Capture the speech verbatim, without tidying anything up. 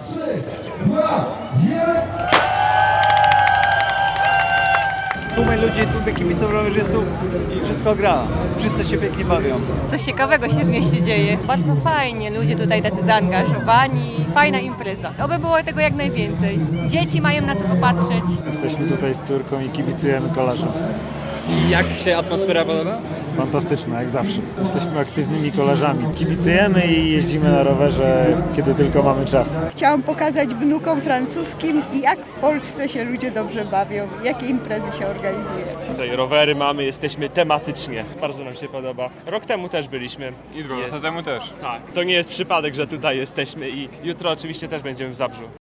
trzy, dwa, jeden. Tłumy ludzi, tłumy kibiców, rowerzystów i wszystko gra. Wszyscy się pięknie bawią. Coś ciekawego się w mieście dzieje. Bardzo fajnie, ludzie tutaj tacy zaangażowani. Fajna impreza. Oby było tego jak najwięcej. Dzieci mają na co popatrzeć. Jesteśmy tutaj z córką i kibicujemy kolarzom. I jak się atmosfera podoba? Fantastyczna, jak zawsze. Jesteśmy aktywnymi kolarzami. Kibicujemy i jeździmy na rowerze, kiedy tylko mamy czas. Chciałam pokazać wnukom francuskim, jak w Polsce się ludzie dobrze bawią, jakie imprezy się organizuje. Tutaj rowery mamy, jesteśmy tematycznie. Bardzo nam się podoba. Rok temu też byliśmy. I dwa lata temu też. Tak, to nie jest przypadek, że tutaj jesteśmy i jutro oczywiście też będziemy w Zabrzu.